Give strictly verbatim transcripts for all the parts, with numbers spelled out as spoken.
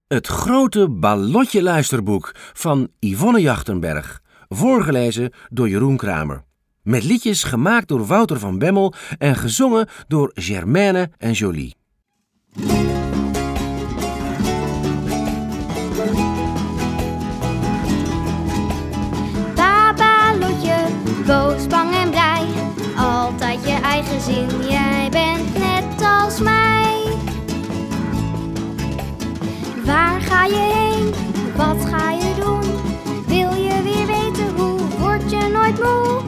Het grote Ballotje luisterboek van Yvonne Jachtenberg, voorgelezen door Jeroen Kramer. Met liedjes gemaakt door Wouter van Bemmel en gezongen door Germaine en Jolie. Ballotje, boos, bang en blij, altijd je eigen zin, jij bent net als mij. Waar ga je heen? Wat ga je doen? Wil je weer weten hoe? Word je nooit moe?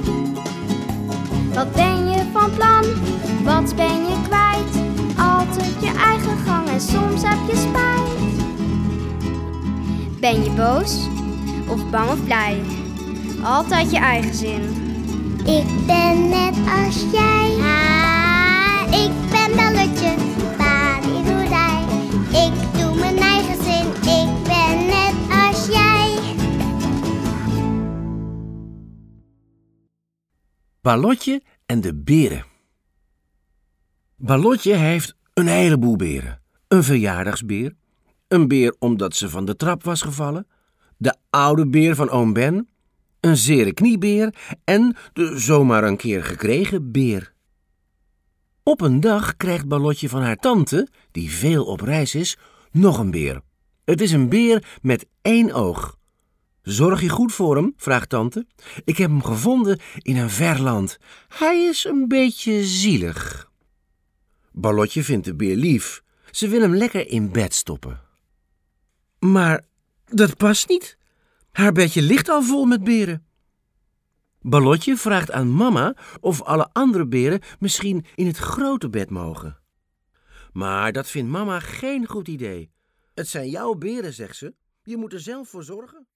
Wat ben je van plan? Wat ben je kwijt? Altijd je eigen gang en soms heb je spijt. Ben je boos? Of bang of blij? Altijd je eigen zin. Ik ben net als jij. Ah, ik ben Ballotje. Badidoedij. Ik doe mijn eigen zin. Ik ben net als jij. Ballotje en de beren. Ballotje heeft een heleboel beren. Een verjaardagsbeer, een beer omdat ze van de trap was gevallen, de oude beer van oom Ben, een zere kniebeer en de zomaar een keer gekregen beer. Op een dag krijgt Ballotje van haar tante, die veel op reis is, nog een beer. Het is een beer met één oog. Zorg je goed voor hem? Vraagt tante. Ik heb hem gevonden in een ver land. Hij is een beetje zielig. Ballotje vindt de beer lief. Ze wil hem lekker in bed stoppen. Maar dat past niet. Haar bedje ligt al vol met beren. Ballotje vraagt aan mama of alle andere beren misschien in het grote bed mogen. Maar dat vindt mama geen goed idee. Het zijn jouw beren, zegt ze. Je moet er zelf voor zorgen.